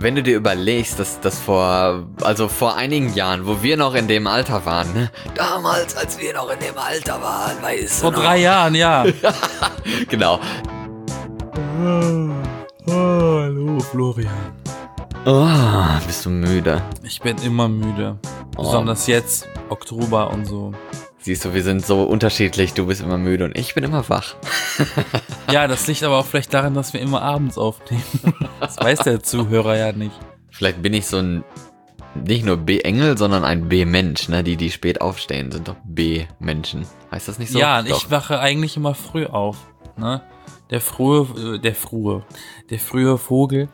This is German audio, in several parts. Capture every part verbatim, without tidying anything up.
Wenn du dir überlegst, dass das vor, also vor einigen Jahren, wo wir noch in dem Alter waren, ne? Damals, als wir noch in dem Alter waren, weißt Vor du noch? drei Jahren, ja. Genau. Hallo, Florian. Oh, bist du müde? Ich bin immer müde. Oh. Besonders jetzt, Oktober und so. Siehst du, wir sind so unterschiedlich. Du bist immer müde und ich bin immer wach. Ja, das liegt aber auch vielleicht daran, dass wir immer abends aufnehmen. Das weiß der Zuhörer ja nicht. Vielleicht bin ich so ein, nicht nur B-Engel, sondern ein B-Mensch, ne? Die, die spät aufstehen, sind doch B-Menschen. Heißt das nicht so? Ja, und Doch. ich wache eigentlich immer früh auf. Ne? Der frühe, äh, der frühe, der frühe Vogel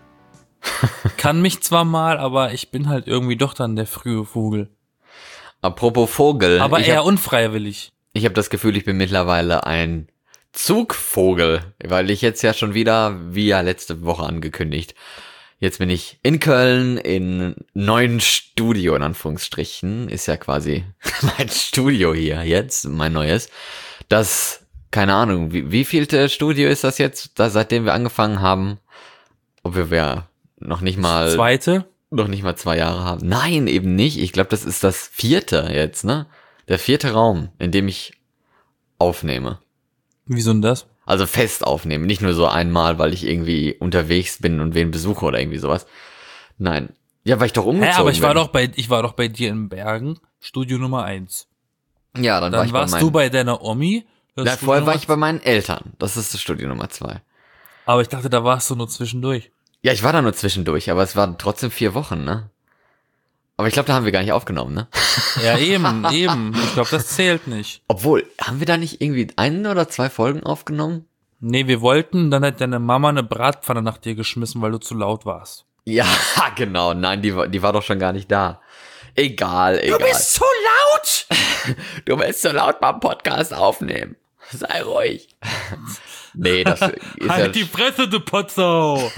kann mich zwar mal, aber ich bin halt irgendwie doch dann der frühe Vogel. Apropos Vogel. Aber ich eher hab, unfreiwillig. Ich habe das Gefühl, ich bin mittlerweile ein Zugvogel, weil ich jetzt ja schon wieder, wie ja letzte Woche angekündigt, jetzt bin ich in Köln in neuen Studio, in Anführungsstrichen, ist ja quasi mein Studio hier jetzt, mein neues. Das, keine Ahnung, wie, wie vielte Studio ist das jetzt, da, seitdem wir angefangen haben? Ob wir, wir noch nicht mal... Zweite? noch nicht mal zwei Jahre haben. Nein, eben nicht. Ich glaube, das ist das vierte jetzt, ne? Der vierte Raum, in dem ich aufnehme. Wieso denn das? Also fest aufnehme. Nicht nur so einmal, weil ich irgendwie unterwegs bin und wen besuche oder irgendwie sowas. Nein. Ja, weil ich doch umgezogen Hä, aber ich war bin. doch bei, ich war doch bei dir in Bergen, Studio Nummer eins. Ja, dann, war Dann ich bei warst meinen... du bei deiner Omi. das Na, Studio vorher war Nummer- ich bei meinen Eltern. Das ist das Studio Nummer zwei. Aber ich dachte, da warst du nur zwischendurch. Ja, ich war da nur zwischendurch, aber es waren trotzdem vier Wochen, ne? Aber ich glaube, da haben wir gar nicht aufgenommen, ne? Ja, eben, eben. Ich glaube, das zählt nicht. Obwohl, haben wir da nicht irgendwie eine oder zwei Folgen aufgenommen? Nee, wir wollten, dann hat deine Mama eine Bratpfanne nach dir geschmissen, weil du zu laut warst. Ja, genau. Nein, die, war- die war doch schon gar nicht da. Egal, egal. zu laut! Du bist so laut beim Podcast aufnehmen. Sei ruhig. Nee, das ist Halt die ja... Fresse, du Potsau!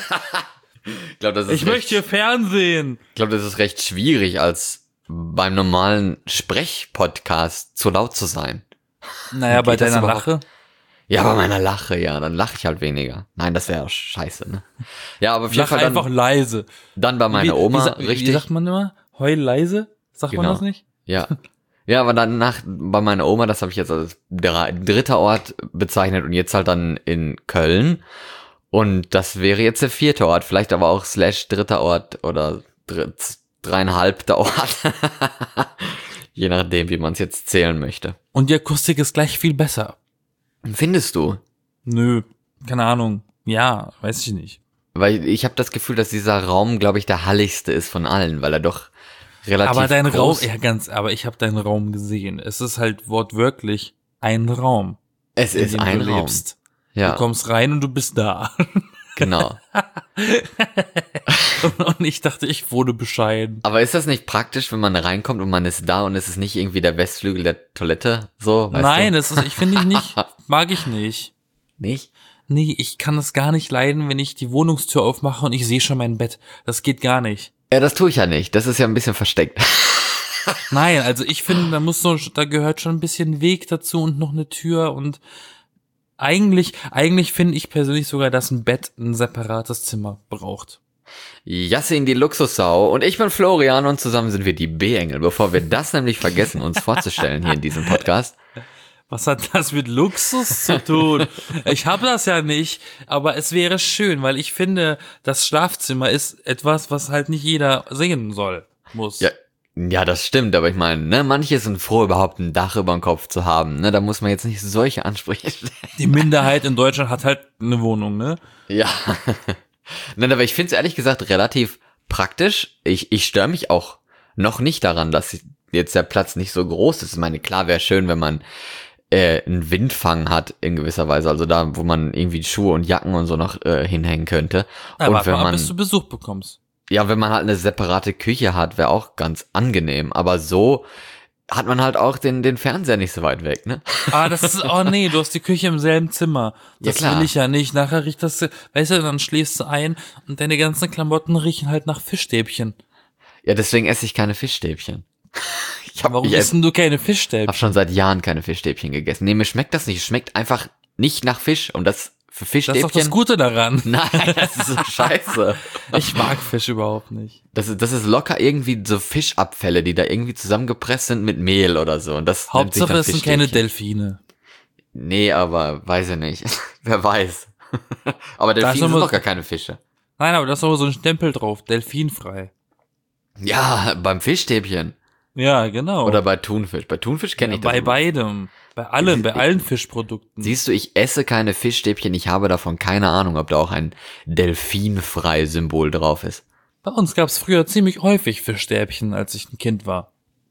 Ich glaube, das ist Ich recht, möchte hier Fernsehen! ich glaube, das ist recht schwierig, als beim normalen Sprechpodcast zu laut zu sein. Naja, bei Geht das deiner überhaupt? Lache. Ja, bei meiner Lache, ja, dann lache ich halt weniger. Nein, das wäre scheiße, ne? Ja, aber auf jeden Lach Fall einfach dann, leise. dann bei meiner wie, Oma, wie, sa- richtig. Wie sagt man immer? Heul leise? Sagt man Genau. das nicht? Ja. Ja, aber dann nach, bei meiner Oma, das habe ich jetzt als dr- dritter Ort bezeichnet und jetzt halt dann in Köln. Und das wäre jetzt der vierte Ort, vielleicht aber auch slash dritter Ort oder dritt, dreieinhalbter Ort. Je nachdem, wie man es jetzt zählen möchte. Und die Akustik ist gleich viel besser. Findest du? Nö, keine Ahnung. Ja, weiß ich nicht. Weil ich habe das Gefühl, dass dieser Raum, glaube ich, der halligste ist von allen, weil er doch relativ Aber dein Raum, groß... ja ganz, aber ich habe deinen Raum gesehen. Es ist halt wortwörtlich ein Raum. Es in ist dem ein du Raum. lebst. Ja, Du kommst rein und du bist da. genau. Und ich dachte, ich wurde bescheiden. Aber ist das nicht praktisch, wenn man reinkommt und man ist da und es ist nicht irgendwie der Westflügel der Toilette? So, weißt Nein, du? das ist, ich finde ich nicht, mag ich nicht. Nicht? Nee, ich kann es gar nicht leiden, wenn ich die Wohnungstür aufmache und ich sehe schon mein Bett. Das geht gar nicht. Ja, das tue ich ja nicht. Das ist ja ein bisschen versteckt. Nein, also ich finde, da muss so, da gehört schon ein bisschen Weg dazu und noch eine Tür und eigentlich, eigentlich finde ich persönlich sogar, dass ein Bett ein separates Zimmer braucht. Yassin, die Luxussau, und ich bin Florian und zusammen sind wir die B-Engel. Bevor wir das nämlich vergessen, uns vorzustellen hier in diesem Podcast. Was hat das mit Luxus zu tun? Ich habe das ja nicht, aber es wäre schön, weil ich finde, das Schlafzimmer ist etwas, was halt nicht jeder sehen soll, muss. Ja, ja, das stimmt, aber ich meine, ne, manche sind froh, überhaupt ein Dach über dem Kopf zu haben. Ne, da muss man jetzt nicht solche Ansprüche stellen. Die Minderheit in Deutschland hat halt eine Wohnung, ne? Ja. Nein, aber ich finde es ehrlich gesagt relativ praktisch. Ich, ich störe mich auch noch nicht daran, dass jetzt der Platz nicht so groß ist. Ich meine, klar wäre schön, wenn man äh, einen Windfang hat in gewisser Weise. Also da, wo man irgendwie Schuhe und Jacken und so noch äh, hinhängen könnte. Na, und warte wenn mal, ab, man, bis du Besuch bekommst. ja, wenn man halt eine separate Küche hat, wäre auch ganz angenehm. Aber so hat man halt auch den, den Fernseher nicht so weit weg, ne? Ah, das ist, oh nee, du hast die Küche im selben Zimmer. Das Ja, klar. will ich ja nicht. Nachher riecht das, weißt du, dann schläfst du ein und deine ganzen Klamotten riechen halt nach Fischstäbchen. Ja, deswegen esse ich keine Fischstäbchen. Ich hab, Warum ich isst ess, denn du keine Fischstäbchen? hab schon seit Jahren keine Fischstäbchen gegessen. Nee, mir schmeckt das nicht. Es schmeckt einfach nicht nach Fisch und das Für Das ist Fischstäbchen. doch das Gute daran. Nein, das ist so scheiße. Ich mag Fisch überhaupt nicht. Das ist, das ist locker irgendwie so Fischabfälle, die da irgendwie zusammengepresst sind mit Mehl oder so. Und das nennt sich Hauptsache dann es sind keine Fischstäbchen. Delfine. Nee, aber weiß ich nicht. Wer weiß. Aber Da ist Delfine sind immer- doch gar keine Fische. Nein, aber da ist aber so ein Stempel drauf, delfinfrei. Ja, beim Fischstäbchen. Ja, genau. Oder bei Thunfisch. Bei Thunfisch kenne ja, ich das. bei immer. beidem. Bei allem, bei allen Fischprodukten. Siehst du, ich esse keine Fischstäbchen, ich habe davon keine Ahnung, ob da auch ein delfinfrei Symbol drauf ist. Bei uns gab's früher ziemlich häufig Fischstäbchen, als ich ein Kind war.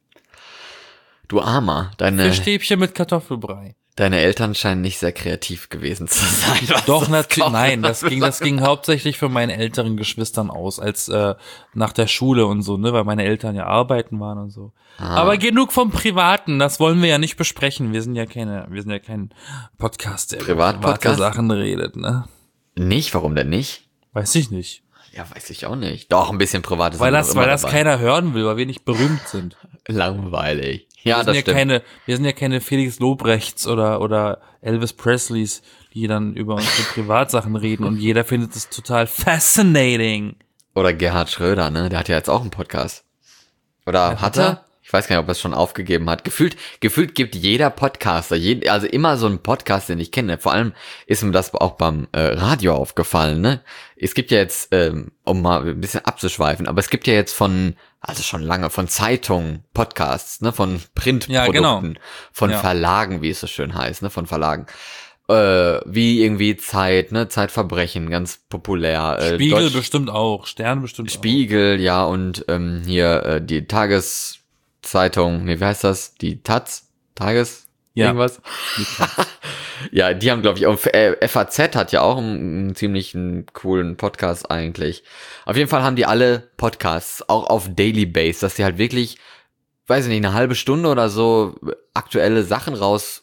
Du Armer, deine, Fischstäbchen mit Kartoffelbrei. deine Eltern scheinen nicht sehr kreativ gewesen zu sein. was Doch, das natürlich, Kochen nein, das ging, das anbelangt. ging hauptsächlich von meinen älteren Geschwistern aus, als äh, nach der Schule und so, ne, weil meine Eltern ja arbeiten waren und so. Ah. Aber genug vom Privaten, das wollen wir ja nicht besprechen. Wir sind ja keine, wir sind ja kein Podcast, der über Privatpodcast? private Sachen redet, ne? Nicht, warum denn nicht? Weiß ich nicht. Ja, weiß ich auch nicht. Doch, ein bisschen privates. Weil sind das, doch weil immer das dabei. keiner hören will, weil wir nicht berühmt sind. Langweilig. Ja, wir sind das ja stimmt. keine, wir sind ja keine Felix Lobrechts oder, oder Elvis Presleys, die dann über unsere Privatsachen reden und jeder findet es total fascinating. Oder Gerhard Schröder, ne? Der hat ja jetzt auch einen Podcast. Oder Ja, hatte? hat er? Ich weiß gar nicht, ob er es schon aufgegeben hat. Gefühlt, gefühlt gibt jeder Podcaster, je, also immer so ein Podcast, den ich kenne. Vor allem ist mir das auch beim äh, Radio aufgefallen, ne? Es gibt ja jetzt, ähm, um mal ein bisschen abzuschweifen, aber es gibt ja jetzt von, also schon lange, von Zeitungen Podcasts, ne? Von Printprodukten, Ja, genau. von Ja. Verlagen, wie es so schön heißt, ne? Von Verlagen. Äh, wie irgendwie Zeit, ne? Zeitverbrechen, ganz populär. Äh, Spiegel Deutsch- bestimmt auch, Stern bestimmt Spiegel, ja, und ähm, hier äh, die Tageszeitung, nee, wie heißt das? Die Taz? Tages? Ja. Irgendwas? Ja, die haben, glaube ich, auch, äh, F A Z hat ja auch einen, einen ziemlich einen coolen Podcast eigentlich. Auf jeden Fall haben die alle Podcasts, auch auf Daily Base, dass die halt wirklich, weiß ich nicht, eine halbe Stunde oder so aktuelle Sachen raus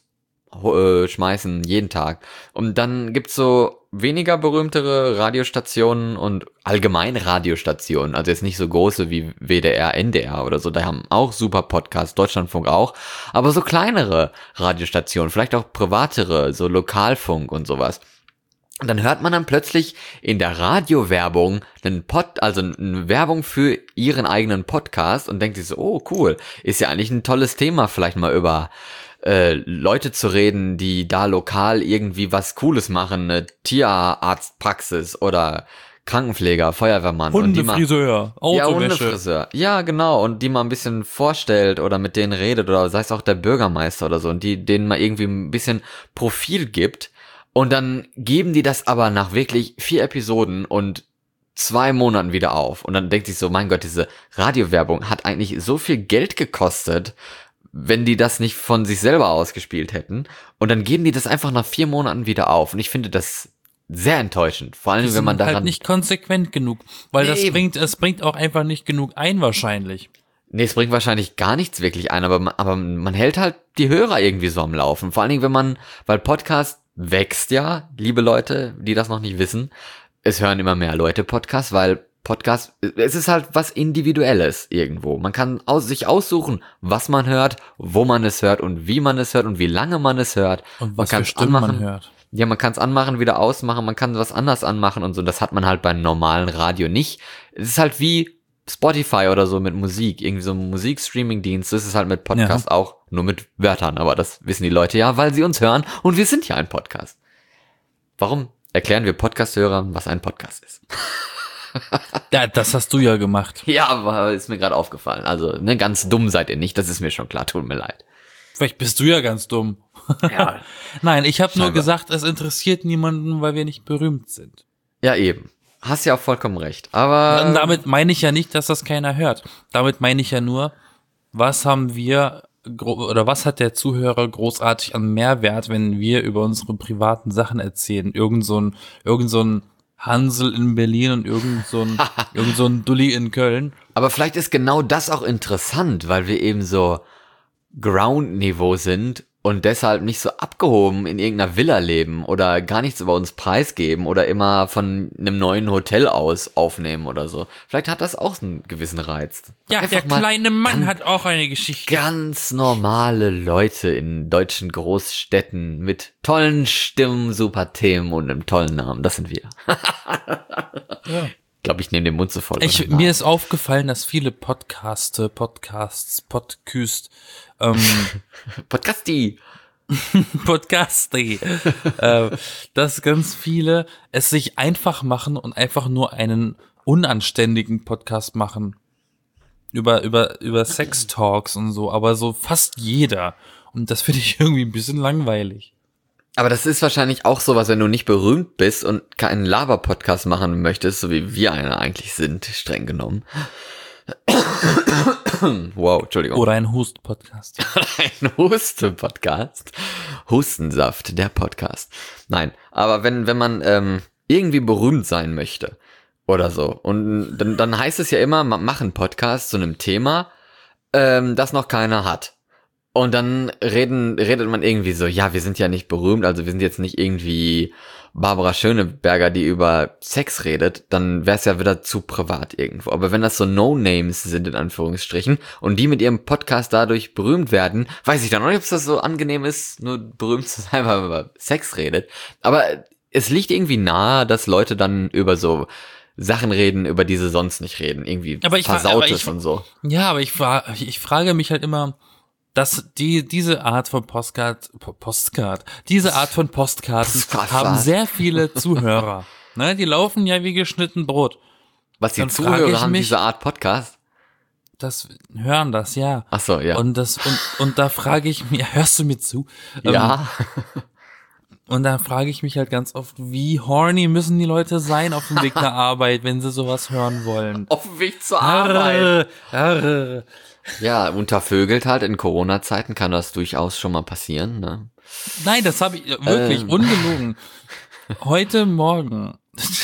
äh, schmeißen, jeden Tag. Und dann gibt's so weniger berühmtere Radiostationen und allgemein Radiostationen, also jetzt nicht so große wie W D R, N D R oder so, da haben auch super Podcasts, Deutschlandfunk auch, aber so kleinere Radiostationen, vielleicht auch privatere, so Lokalfunk und sowas. Und dann hört man dann plötzlich in der Radiowerbung einen Pod, also eine Werbung für ihren eigenen Podcast und denkt sich so, oh cool, ist ja eigentlich ein tolles Thema, vielleicht mal über äh, Leute zu reden, die da lokal irgendwie was Cooles machen, eine Tierarztpraxis oder Krankenpfleger, Feuerwehrmann. und die mal, Hundefriseur, ja, Autowäsche. Hundefriseur. Ja, genau. Und die mal ein bisschen vorstellt oder mit denen redet oder sei es auch der Bürgermeister oder so und die denen mal irgendwie ein bisschen Profil gibt. Und dann geben die das aber nach wirklich vier Episoden und zwei Monaten wieder auf. Und dann denkt sich so, mein Gott, diese Radiowerbung hat eigentlich so viel Geld gekostet, wenn die das nicht von sich selber ausgespielt hätten. Und dann geben die das einfach nach vier Monaten wieder auf. Und ich finde das sehr enttäuschend. Vor allem, Die wenn man sind daran... halt nicht konsequent genug, weil Nee, das eben. bringt, es bringt auch einfach nicht genug ein wahrscheinlich. Nee, es bringt wahrscheinlich gar nichts wirklich ein, aber man, aber man hält halt die Hörer irgendwie so am Laufen. Vor allen Dingen, wenn man, weil Podcast wächst ja, liebe Leute, die das noch nicht wissen, es hören immer mehr Leute Podcast, weil Podcast, es ist halt was Individuelles irgendwo. Man kann aus, sich aussuchen, was man hört, wo man es hört und wie man es hört und wie lange man es hört. Und was man für kann's Stimmen anmachen. man hört. Ja, man kann es anmachen, wieder ausmachen, man kann was anders anmachen und so. Das hat man halt beim normalen Radio nicht. Es ist halt wie Spotify oder so mit Musik, irgendwie so ein Musikstreaming-Dienst. Das ist halt mit Podcast auch, nur mit Wörtern. Aber das wissen die Leute ja, weil sie uns hören und wir sind ja ein Podcast. Warum erklären wir Podcast-Hörern, was ein Podcast ist? Ja, das hast du ja gemacht. Ja, aber ist mir gerade aufgefallen. Also, ne, ganz dumm seid ihr nicht, das ist mir schon klar, tut mir leid. Vielleicht bist du ja ganz dumm. Ja, Nein, ich habe nur Scheinbar. gesagt, es interessiert niemanden, weil wir nicht berühmt sind. ja eben. Hast ja auch vollkommen recht. Aber Und damit meine ich ja nicht, dass das keiner hört. Damit meine ich ja nur, was haben wir gro- oder was hat der Zuhörer großartig an Mehrwert, wenn wir über unsere privaten Sachen erzählen? Irgend so ein, irgend so ein Hansel in Berlin und irgend so ein, irgend so ein Dulli in Köln. Aber vielleicht ist genau das auch interessant, weil wir eben so Ground-Niveau sind und deshalb nicht so abgehoben in irgendeiner Villa leben oder gar nichts über uns preisgeben oder immer von einem neuen Hotel aus aufnehmen oder so. Vielleicht hat das auch einen gewissen Reiz. Ja, Einfach der mal kleine Mann ganz, hat auch eine Geschichte. Ganz normale Leute in deutschen Großstädten mit tollen Stimmen, super Themen und einem tollen Namen. Das sind wir. Ja. Ich glaube, ich nehme den Mund so voll. Ich, mir ist aufgefallen, dass viele Podcaste, Podcasts, Podküst, ähm, Podcasti. Podcasti, äh, dass ganz viele es sich einfach machen und einfach nur einen unanständigen Podcast machen. Über, über, über Sex-Talks und so, aber so fast jeder. Und das finde ich irgendwie ein bisschen langweilig. Aber das ist wahrscheinlich auch sowas, wenn du nicht berühmt bist und keinen Laber-Podcast machen möchtest, so wie wir einer eigentlich sind, streng genommen. Wow, Entschuldigung. Oder ein Hust-Podcast. Ein Husten-Podcast. Hustensaft, der Podcast. Nein, aber wenn, wenn man ähm, irgendwie berühmt sein möchte oder so, und dann, dann heißt es ja immer, man macht einen Podcast zu einem Thema, ähm, das noch keiner hat. Und dann reden, redet man irgendwie so, ja, wir sind ja nicht berühmt, also wir sind jetzt nicht irgendwie Barbara Schöneberger, die über Sex redet, dann wäre es ja wieder zu privat irgendwo. Aber wenn das so No-Names sind, in Anführungsstrichen, und die mit ihrem Podcast dadurch berühmt werden, weiß ich dann noch nicht, ob das so angenehm ist, nur berühmt zu sein, weil man über Sex redet. Aber es liegt irgendwie nahe, dass Leute dann über so Sachen reden, über die sie sonst nicht reden. Irgendwie aber ich, Versautes aber ich, und so. Ja, aber ich, fra- ich frage mich halt immer, dass die, diese Art von Postcard, Postcard, diese Art von Postkarten Postcard. haben sehr viele Zuhörer. Ne, die laufen ja wie geschnitten Brot. Was die Dann frage Zuhörer ich haben, mich- diese Art Podcast? Das hören das, ja. Ach so, ja. Und das, und, und da frage ich mich, hörst du mir zu? Ähm, Ja. Und da frage ich mich halt ganz oft, wie horny müssen die Leute sein auf dem Weg nach Arbeit, wenn sie sowas hören wollen? Auf dem Weg zur Arbeit. Arr, arr. Ja, untervögelt halt. In Corona-Zeiten kann das durchaus schon mal passieren, ne? Nein, das habe ich wirklich Ähm. ungelogen. Heute Morgen,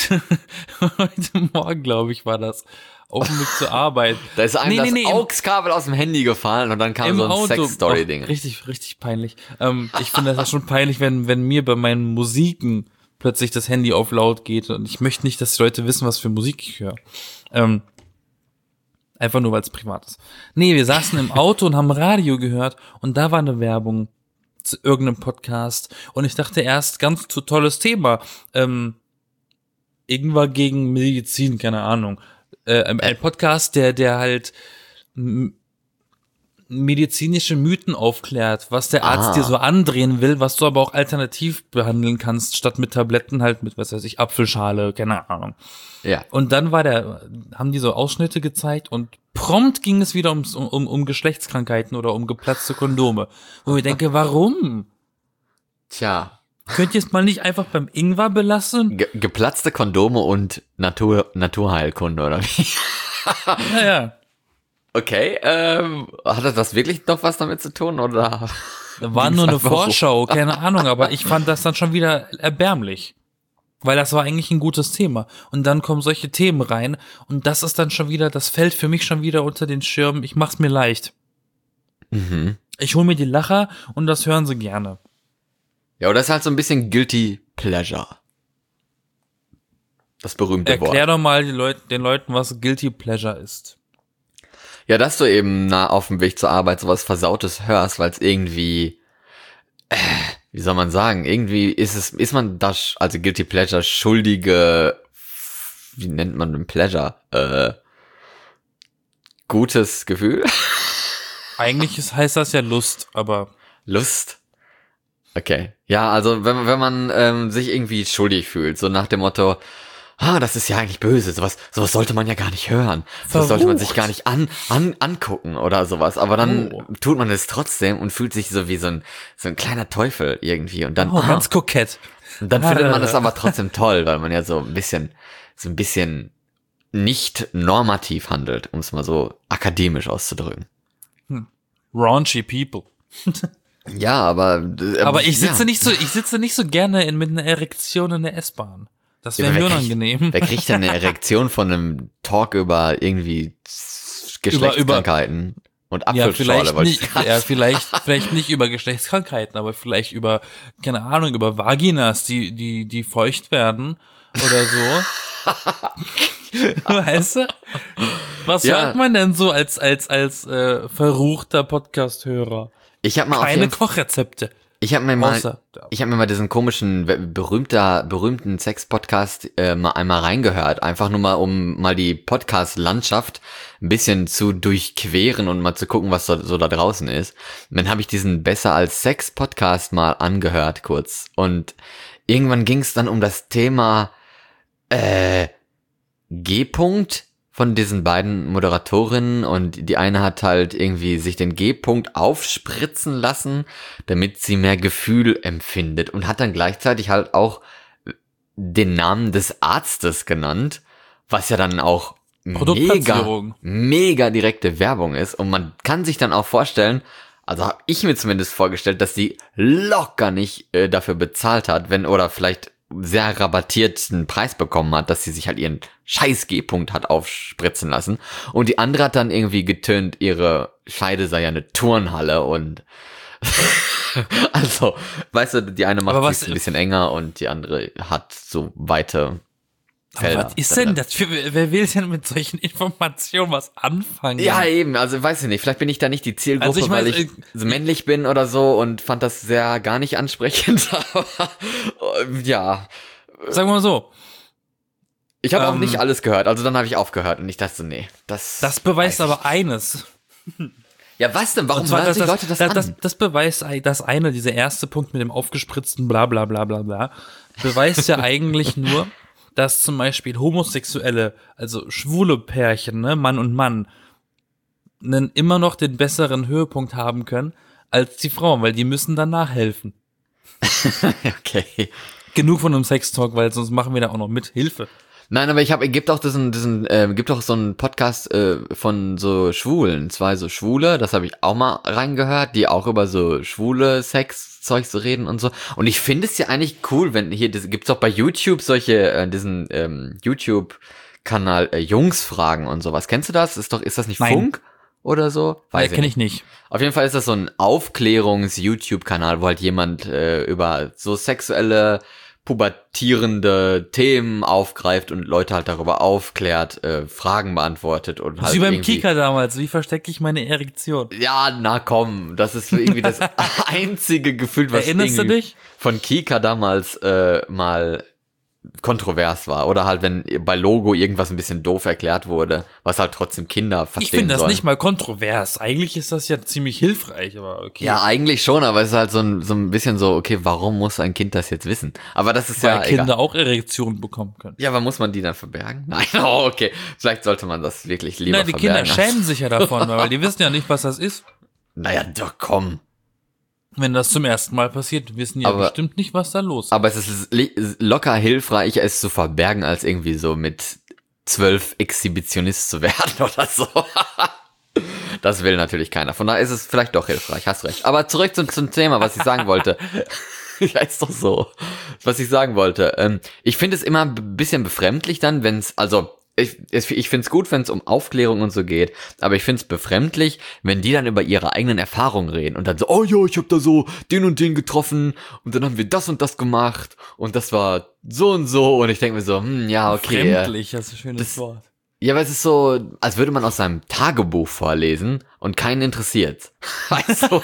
heute Morgen, glaube ich, war das, auf dem Weg zur Arbeit. Da ist einem Nee, das nee, nee, im- AUX-Kabel aus dem Handy gefallen und dann kam Im so ein Auto. Sex-Story-Ding. Oh, richtig, richtig peinlich. Ähm, ich finde das schon peinlich, wenn, wenn mir bei meinen Musiken plötzlich das Handy auf laut geht und ich möchte nicht, dass die Leute wissen, was für Musik ich höre. Ähm, einfach nur, weil es privat ist. Nee, wir saßen im Auto und haben Radio gehört und da war eine Werbung zu irgendeinem Podcast und ich dachte erst, ganz zu tolles Thema. Ähm, irgendwann gegen Medizin, keine Ahnung. Äh, ein Podcast, der, der halt m- medizinische Mythen aufklärt, was der Arzt Ah. dir so andrehen will, was du aber auch alternativ behandeln kannst, statt mit Tabletten halt mit, was weiß ich, Apfelschale, keine Ahnung. Ja. Und dann war der, haben die so Ausschnitte gezeigt und prompt ging es wieder ums, um, um, um Geschlechtskrankheiten oder um geplatzte Kondome. Wo ich denke, warum? Tja. Könnt ihr es mal nicht einfach beim Ingwer belassen? Ge geplatzte Kondome und Natur Naturheilkunde, oder wie? Naja, Okay, ähm, hat das das wirklich noch was damit zu tun, oder? da war Ging's nur eine einfach so? Vorschau, keine Ahnung, aber ich fand das dann schon wieder erbärmlich. Weil das war eigentlich ein gutes Thema. Und dann kommen solche Themen rein und das ist dann schon wieder, das fällt für mich schon wieder unter den Schirm. Ich mach's mir leicht. Mhm. Ich hole mir die Lacher und das hören sie gerne. Ja, oder das ist halt so ein bisschen Guilty Pleasure. Das berühmte Erklär Wort. doch mal die Leut den Leuten, was Guilty Pleasure ist. Ja, dass du eben na, auf dem Weg zur Arbeit sowas Versautes hörst, weil es irgendwie, äh, wie soll man sagen, irgendwie ist es, ist man da, sch- also Guilty Pleasure, schuldige, wie nennt man denn Pleasure? Äh, gutes Gefühl? Eigentlich ist, heißt das ja Lust, aber Lust? Okay. Ja, also wenn, wenn man ähm, sich irgendwie schuldig fühlt, so nach dem Motto, ah, das ist ja eigentlich böse, sowas, sowas sollte man ja gar nicht hören. Sowas sollte man sich Verrucht. gar nicht an, an, angucken oder sowas. Aber dann Oh. tut man es trotzdem und fühlt sich so wie so ein, so ein kleiner Teufel irgendwie. Und dann, oh, ah, ganz kokett. und dann findet man es Ah. aber trotzdem toll, weil man ja so ein bisschen, so ein bisschen nicht normativ handelt, um es mal so akademisch auszudrücken. Raunchy people. Ja, aber äh, Aber ich sitze ja. nicht so, ich sitze nicht so gerne in, mit einer Erektion in der S-Bahn. Das wäre Ja, mir wer kriegt- unangenehm. Wer kriegt denn eine Erektion von einem Talk über irgendwie Geschlechtskrankheiten? Und Ja, Apfelschorle vielleicht wollte ich nicht, gerade ja, vielleicht, vielleicht nicht über Geschlechtskrankheiten, aber vielleicht über, keine Ahnung, über Vaginas, die, die, die feucht werden oder so. Weißt du? Was Ja. hört man denn so als, als, als, äh, verruchter Podcast-Hörer? Ich habe mal auf Keine jeden Kochrezepte. Ich habe mir mal, Außer- ich habe mir mal diesen komischen we- berühmter berühmten Sex-Podcast äh, mal einmal reingehört, einfach nur mal um mal die Podcast-Landschaft ein bisschen zu durchqueren und mal zu gucken, was so, so da draußen ist. Und dann habe ich diesen besser als Sex-Podcast mal angehört kurz und irgendwann ging es dann um das Thema äh, G-Punkt von diesen beiden Moderatorinnen und die eine hat halt irgendwie sich den G-Punkt aufspritzen lassen, damit sie mehr Gefühl empfindet und hat dann gleichzeitig halt auch den Namen des Arztes genannt, was ja dann auch mega, Produktplatzierung. mega direkte Werbung ist und man kann sich dann auch vorstellen, also habe ich mir zumindest vorgestellt, dass sie locker nicht äh, dafür bezahlt hat, wenn oder vielleicht sehr rabattierten Preis bekommen hat, dass sie sich halt ihren scheiß G-Punkt hat aufspritzen lassen. Und die andere hat dann irgendwie getönt, ihre Scheide sei ja eine Turnhalle und also, weißt du, die eine macht Aber was- sich ein bisschen enger und die andere hat so weite Aber Felder. was ist denn das für, wer will denn mit solchen Informationen was anfangen? Ja, eben, also weiß ich nicht, vielleicht bin ich da nicht die Zielgruppe, Also ich mein, weil ich äh, so männlich bin oder so und fand das sehr gar nicht ansprechend, aber äh, ja. Sagen wir mal so, Ich habe auch Ähm, nicht alles gehört, also dann habe ich aufgehört und ich dachte so, nee, das... das beweist weiß ich aber eines. Ja, was denn? Warum Und zwar, hören dass sich das, Leute das, das, an? das, das beweist, das eine, dieser erste Punkt mit dem aufgespritzten bla bla bla bla bla, beweist ja eigentlich nur, dass zum Beispiel homosexuelle, also schwule Pärchen, ne, Mann und Mann, einen immer noch den besseren Höhepunkt haben können als die Frauen, weil die müssen dann nachhelfen. Okay. Genug von einem Sextalk, weil sonst machen wir da auch noch mit Hilfe. Nein, aber ich habe, gibt auch diesen, diesen, äh, gibt auch so einen Podcast äh, von so Schwulen, zwei so Schwule, das habe ich auch mal reingehört, die auch über so schwule Sexzeug so reden und so. Und ich finde es ja eigentlich cool, wenn hier, das gibt's auch bei YouTube solche, äh, diesen ähm, YouTube-Kanal äh, Jungsfragen und sowas. Kennst du das? Ist doch, ist das nicht Nein. Funk oder so? Weiß kenne ich nicht. Auf jeden Fall ist das so ein Aufklärungs-YouTube-Kanal, wo halt jemand äh, über so sexuelle, pubertierende Themen aufgreift und Leute halt darüber aufklärt, äh, Fragen beantwortet und Das halt ist wie beim irgendwie- Kika damals, wie verstecke ich meine Erektion? Ja, na komm, das ist irgendwie das einzige Gefühl, was Erinnerst du irgendwie dich? von Kika damals äh, mal kontrovers war. Oder halt, wenn bei Logo irgendwas ein bisschen doof erklärt wurde, was halt trotzdem Kinder verstehen Ich finde das sollen. nicht mal kontrovers. Eigentlich ist das ja ziemlich hilfreich, aber okay. Ja, eigentlich schon, aber es ist halt so ein, so ein bisschen so, okay, warum muss ein Kind das jetzt wissen? Aber das ist weil ja Kinder egal. auch Erektionen bekommen können. Ja, aber muss man die dann verbergen? Nein, oh, okay. Vielleicht sollte man das wirklich lieber Nein, die Kinder verbergen. schämen sich ja davon, weil die wissen ja nicht, was das ist. Naja, doch, komm. Wenn das zum ersten Mal passiert, wissen die ja Aber- bestimmt nicht, was da los ist. Aber es ist li- locker hilfreich, es zu verbergen, als irgendwie so mit zwölf Exhibitionist zu werden oder so. Das will natürlich keiner. Von daher ist es vielleicht doch hilfreich, hast recht. Aber zurück zum, zum Thema, was ich sagen wollte. Ja, ist doch so. Was ich sagen wollte. Ähm, ich finde es immer ein bisschen befremdlich dann, wenn es, also ich, es- ich finde es gut, wenn es um Aufklärung und so geht, aber ich finde es befremdlich, wenn die dann über ihre eigenen Erfahrungen reden und dann so, oh ja, ich habe da so den und den getroffen und dann haben wir das und das gemacht und das war so und so und ich denke mir so, hm, ja, okay. äh, Fremdlich, das ist ein schönes das- Wort. Ja, aber es ist so, als würde man aus seinem Tagebuch vorlesen und keinen interessiert. Weißt du?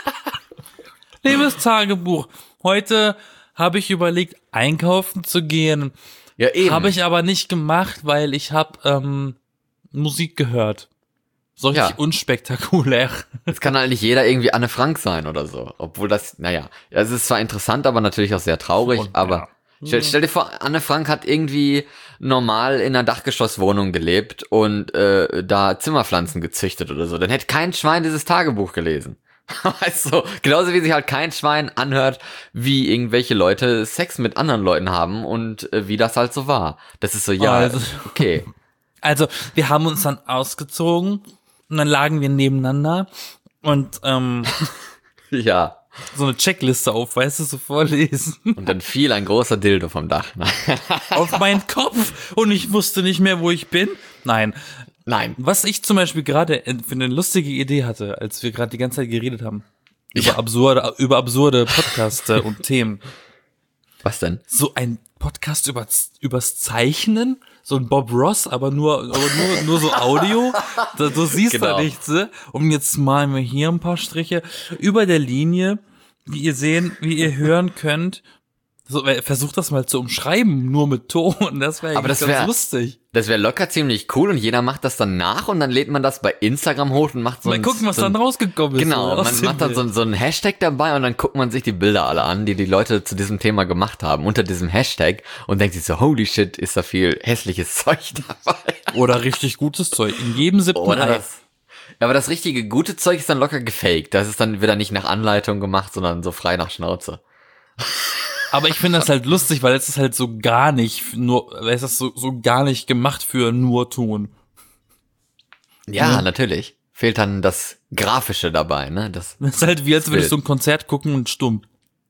Liebes Tagebuch, heute habe ich überlegt, einkaufen zu gehen. Ja, eben. Habe ich aber nicht gemacht, weil ich habe ähm, Musik gehört. So richtig Ja. unspektakulär. Es kann halt nicht jeder irgendwie Anne Frank sein oder so. Obwohl das, naja, es ist zwar interessant, aber natürlich auch sehr traurig, Und, aber ja. stell, stell dir vor, Anne Frank hat irgendwie normal in einer Dachgeschosswohnung gelebt und äh, da Zimmerpflanzen gezüchtet oder so. Dann hätte kein Schwein dieses Tagebuch gelesen. Weißt du, genauso wie sich halt kein Schwein anhört, wie irgendwelche Leute Sex mit anderen Leuten haben und äh, wie das halt so war. Das ist so, ja, Also- okay. Also, wir haben uns dann ausgezogen und dann lagen wir nebeneinander und ähm, Ja. so eine Checkliste auf, weißt du, so vorlesen. Und dann fiel ein großer Dildo vom Dach. Auf meinen Kopf und ich wusste nicht mehr, wo ich bin. Nein. Nein. Was ich zum Beispiel gerade für eine lustige Idee hatte, als wir gerade die ganze Zeit geredet haben, über Ja. absurde, über absurde Podcasts und Themen. Was denn? So ein Podcast über, übers Zeichnen, so ein Bob Ross, aber nur, aber nur, nur so Audio. Da, du siehst Genau. da nichts, ne? Und jetzt malen wir hier ein paar Striche über der Linie, wie ihr sehen, wie ihr hören könnt. So, versucht das mal zu umschreiben, nur mit Ton. Das wäre Aber das ganz wär- lustig. Das wäre locker ziemlich cool und jeder macht das dann nach und dann lädt man das bei Instagram hoch und macht so Mal ein... gucken, was so ein, dann rausgekommen ist. Genau, so aus man dem macht dann so, Bild. so ein Hashtag dabei und dann guckt man sich die Bilder alle an, die die Leute zu diesem Thema gemacht haben, unter diesem Hashtag und denkt sich so, holy shit, ist da viel hässliches Zeug dabei. Oder richtig gutes Zeug. In jedem siebten Oder Ei. das. Ja, aber das richtige gute Zeug ist dann locker gefaked. Das ist dann wieder nicht nach Anleitung gemacht, sondern so frei nach Schnauze. Aber ich finde das halt lustig, weil es ist halt so gar nicht nur, weil es ist so, so gar nicht gemacht für nur Ton. Ja, Mhm. natürlich. Fehlt dann das Grafische dabei, ne? Das, Das ist halt wie, als würdest Bild. du ein Konzert gucken und stumm.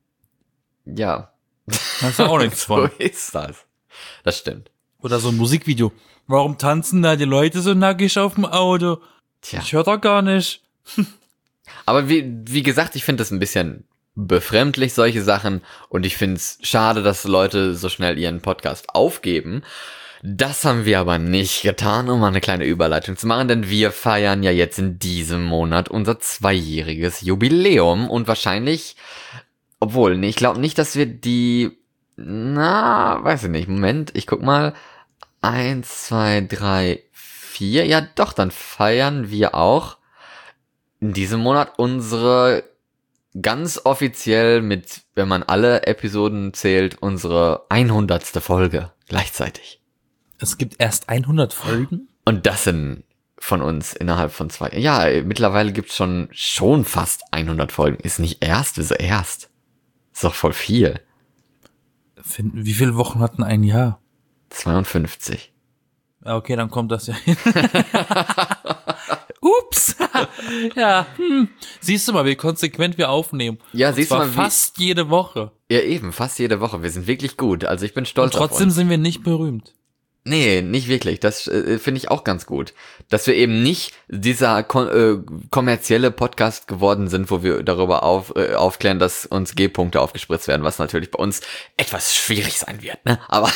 ja. Da ist ja auch nichts So von. ist das. Das stimmt. Oder so ein Musikvideo. Warum tanzen da die Leute so nackig auf dem Auto? Tja. Ich höre doch gar nicht. Aber wie, wie gesagt, ich finde das ein bisschen befremdlich, solche Sachen. Und ich finde es schade, dass Leute so schnell ihren Podcast aufgeben. Das haben wir aber nicht getan, um mal eine kleine Überleitung zu machen, denn wir feiern ja jetzt in diesem Monat unser zweijähriges Jubiläum und wahrscheinlich, obwohl, nee, ich glaube nicht, dass wir die, na, weiß ich nicht, Moment, ich guck mal, eins, zwei, drei, vier, ja doch, dann feiern wir auch in diesem Monat unsere ganz offiziell mit, wenn man alle Episoden zählt, unsere hundertste Folge gleichzeitig. Es gibt erst hundert Folgen? Und das sind von uns innerhalb von zwei. Ja, mittlerweile gibt's schon schon fast hundert Folgen. Ist nicht erst, ist erst. Ist doch voll viel. Finden, wie viele Wochen hatten ein Jahr? zweiundfünfzig. Ah, okay, dann kommt das ja hin. Ups. Ja, hm. Siehst du mal, wie konsequent wir aufnehmen. Ja, Und siehst du zwar mal, wie- fast jede Woche. Ja, eben, fast jede Woche. Wir sind wirklich gut. Also ich bin Und stolz auf trotzdem uns. sind wir nicht berühmt. Nee, nicht wirklich. Das äh, finde ich auch ganz gut. Dass wir eben nicht dieser ko äh, kommerzielle Podcast geworden sind, wo wir darüber auf, äh, aufklären, dass uns G-Punkte aufgespritzt werden, was natürlich bei uns etwas schwierig sein wird, ne? Aber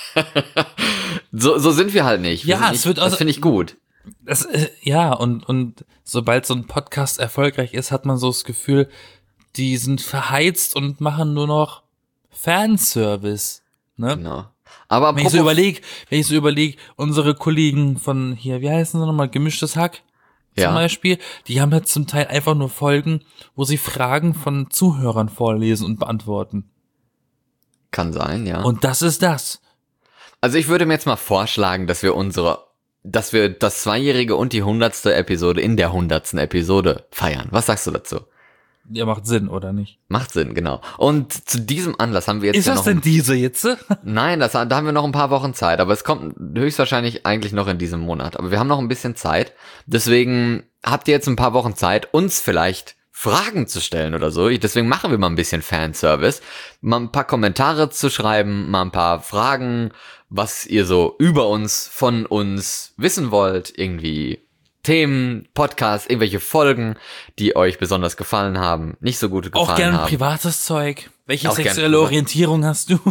so, so sind wir halt nicht. Wir Ja, sind es nicht, wird also- das finde ich gut. Das, äh, ja, und, und sobald so ein Podcast erfolgreich ist, hat man so das Gefühl, die sind verheizt und machen nur noch Fanservice. Ne? Genau. Aber Wenn ich so apropos- überlege, wenn ich so überlege, unsere Kollegen von hier, wie heißen sie nochmal, Gemischtes Hack zum Ja. Beispiel, die haben jetzt zum Teil einfach nur Folgen, wo sie Fragen von Zuhörern vorlesen und beantworten. kann sein, ja. Und das ist das. Also ich würde mir jetzt mal vorschlagen, dass wir unsere, dass wir das Zweijährige und die hundertste Episode in der hundertsten Episode feiern. Was sagst du dazu? Ja, macht Sinn, oder nicht? Macht Sinn, genau. Und zu diesem Anlass haben wir jetzt Ist ja das noch denn diese jetzt? Nein, das, da haben wir noch ein paar Wochen Zeit, aber es kommt höchstwahrscheinlich eigentlich noch in diesem Monat. Aber wir haben noch ein bisschen Zeit. Deswegen habt ihr jetzt ein paar Wochen Zeit, uns vielleicht Fragen zu stellen oder so. Deswegen machen wir mal ein bisschen Fanservice. Mal ein paar Kommentare zu schreiben, mal ein paar Fragen, was ihr so über uns, von uns wissen wollt. Irgendwie Themen, Podcasts, irgendwelche Folgen, die euch besonders gefallen haben, nicht so gut gefallen Auch gerne haben. privates Zeug. Welche Auch gern sexuelle privat. Orientierung hast du?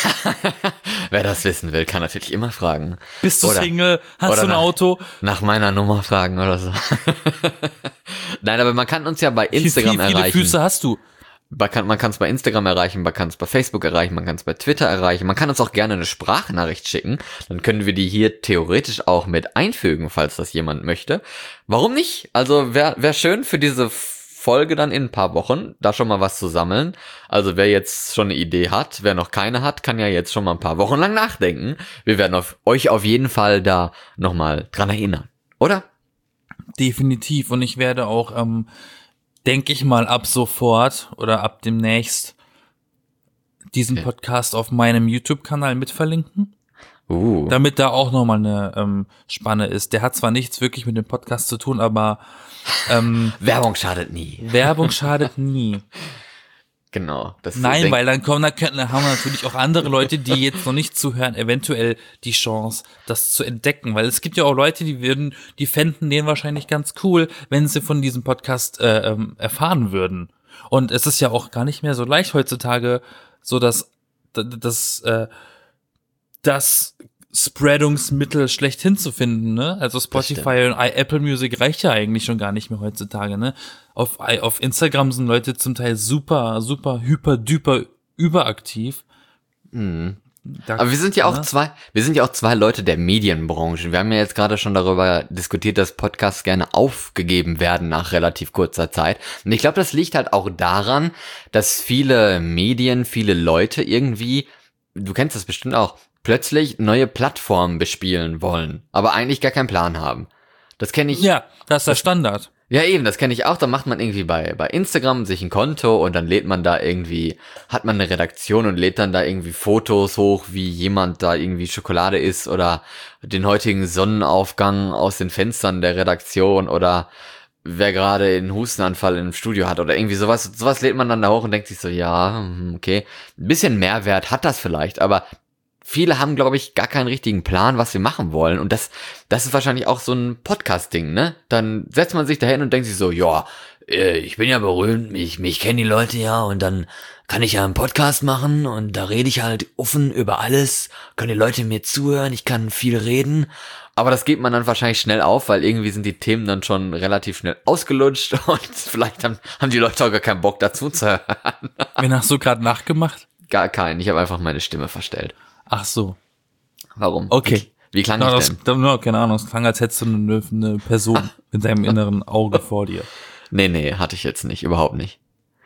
Wer das wissen will, kann natürlich immer fragen. Bist du Oder- Single? Hast oder du ein nach- Auto? Nach meiner Nummer fragen oder so. Nein, aber man kann uns ja bei Instagram wie, wie viele erreichen. Füße hast du? Man kann man kann es bei Instagram erreichen, man kann es bei Facebook erreichen, man kann es bei Twitter erreichen. Man kann uns auch gerne eine Sprachnachricht schicken. Dann können wir die hier theoretisch auch mit einfügen, falls das jemand möchte. Warum nicht? Also wäre wär schön für diese Folge dann in ein paar Wochen, da schon mal was zu sammeln. Also wer jetzt schon eine Idee hat, wer noch keine hat, kann ja jetzt schon mal ein paar Wochen lang nachdenken. Wir werden auf, euch auf jeden Fall da nochmal dran erinnern. Oder? Definitiv. Und ich werde auch, ähm, denke ich mal, ab sofort oder ab demnächst diesen Okay. Podcast auf meinem YouTube-Kanal mitverlinken, Uh. damit da auch nochmal eine ähm, Spanne ist. Der hat zwar nichts wirklich mit dem Podcast zu tun, aber ähm, Werbung schadet nie. Werbung schadet nie. Genau. Das Nein, denk- weil dann kommen, da könnten, da haben natürlich auch andere Leute, die jetzt noch nicht zuhören, eventuell die Chance, das zu entdecken. Weil es gibt ja auch Leute, die würden, die fänden den wahrscheinlich ganz cool, wenn sie von diesem Podcast äh, ähm, erfahren würden. Und es ist ja auch gar nicht mehr so leicht heutzutage, so dass das äh, das Spreadungsmittel schlechthin zu finden, ne? Also Spotify und Apple Music reicht ja eigentlich schon gar nicht mehr heutzutage, ne? Auf, auf Instagram sind Leute zum Teil super, super, hyper, duper überaktiv. Mhm. Da, Aber wir sind ja auch ne? zwei, wir sind ja auch zwei Leute der Medienbranche. Wir haben ja jetzt gerade schon darüber diskutiert, dass Podcasts gerne aufgegeben werden nach relativ kurzer Zeit. Und ich glaube, das liegt halt auch daran, dass viele Medien, viele Leute irgendwie, du kennst das bestimmt auch, plötzlich neue Plattformen bespielen wollen, aber eigentlich gar keinen Plan haben. Das kenne ich. Ja, das ist der Standard. Ja, eben, das kenne ich auch. Da macht man irgendwie bei, bei Instagram sich ein Konto und dann lädt man da irgendwie, hat man eine Redaktion und lädt dann da irgendwie Fotos hoch, wie jemand da irgendwie Schokolade isst oder den heutigen Sonnenaufgang aus den Fenstern der Redaktion oder wer gerade einen Hustenanfall im Studio hat oder irgendwie sowas. Sowas lädt man dann da hoch und denkt sich so, ja, okay, ein bisschen Mehrwert hat das vielleicht, aber viele haben, glaube ich, gar keinen richtigen Plan, was sie machen wollen. Und das, das ist wahrscheinlich auch so ein Podcast-Ding, ne? Dann setzt man sich dahin und denkt sich so, ja, äh, ich bin ja berühmt, mich, mich kennen die Leute ja und dann kann ich ja einen Podcast machen und da rede ich halt offen über alles, können die Leute mir zuhören, ich kann viel reden. Aber das gibt man dann wahrscheinlich schnell auf, weil irgendwie sind die Themen dann schon relativ schnell ausgelutscht und vielleicht haben, haben die Leute auch gar keinen Bock dazu zu hören. Wen hast du gerade nachgemacht? Gar keinen, ich habe einfach meine Stimme verstellt. Ach so. Warum? Okay. Wie, wie klang No, ich das, denn? no, keine Ahnung, es klang, als hättest du eine, eine Person in deinem inneren Auge vor dir. Nee, nee, hatte ich jetzt nicht, überhaupt nicht.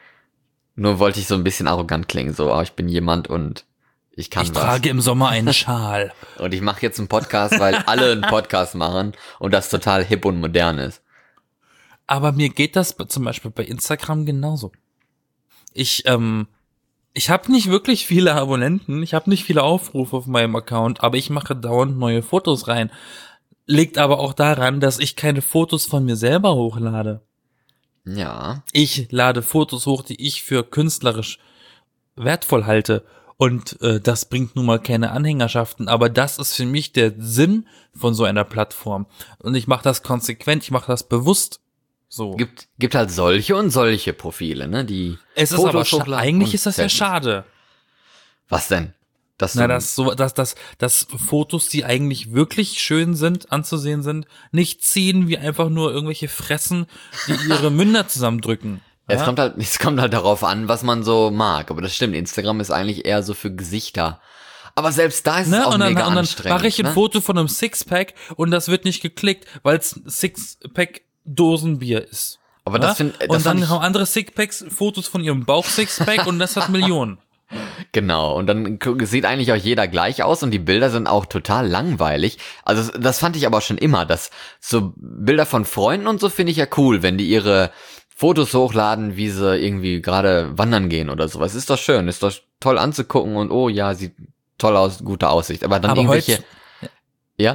Nur wollte ich so ein bisschen arrogant klingen, so, aber ich bin jemand und ich kann Ich was. trage im Sommer einen Schal. Und ich mache jetzt einen Podcast, weil alle einen Podcast machen und das total hip und modern ist. Aber mir geht das zum Beispiel bei Instagram genauso. Ich, ähm, ich habe nicht wirklich viele Abonnenten, ich habe nicht viele Aufrufe auf meinem Account, aber ich mache dauernd neue Fotos rein. Liegt aber auch daran, dass ich keine Fotos von mir selber hochlade. Ja. Ich lade Fotos hoch, die ich für künstlerisch wertvoll halte. Und äh, das bringt nun mal keine Anhängerschaften. Aber das ist für mich der Sinn von so einer Plattform. Und ich mache das konsequent, ich mache das bewusst. So. Gibt, gibt halt solche und solche Profile, ne, die Es ist Fotos aber scha- hochladen eigentlich und ist das ja Selfies. schade. Was denn? Dass Na, du- dass so, dass, dass, dass Fotos, die eigentlich wirklich schön sind, anzusehen sind, nicht ziehen wie einfach nur irgendwelche Fressen, die ihre Münder zusammendrücken. Es Ja? kommt halt, es kommt halt darauf an, was man so mag. Aber das stimmt, Instagram ist eigentlich eher so für Gesichter. Aber selbst da ist es Ne? auch Und dann, mega und dann anstrengend. mache ich ein ne? Foto von einem Sixpack und das wird nicht geklickt, weil es Sixpack Dosenbier ist. Aber Ja? das find, das Und fand dann ich, haben andere Sixpacks Fotos von ihrem Bauch-Sixpack und das hat Millionen. genau. Und dann gu- sieht eigentlich auch jeder gleich aus und die Bilder sind auch total langweilig. Also das fand ich aber schon immer, dass so Bilder von Freunden und so finde ich ja cool, wenn die ihre Fotos hochladen, wie sie irgendwie gerade wandern gehen oder sowas. Ist doch schön, ist doch toll anzugucken und oh ja, sieht toll aus, gute Aussicht. Aber dann Aber irgendwelche, heutz- ja?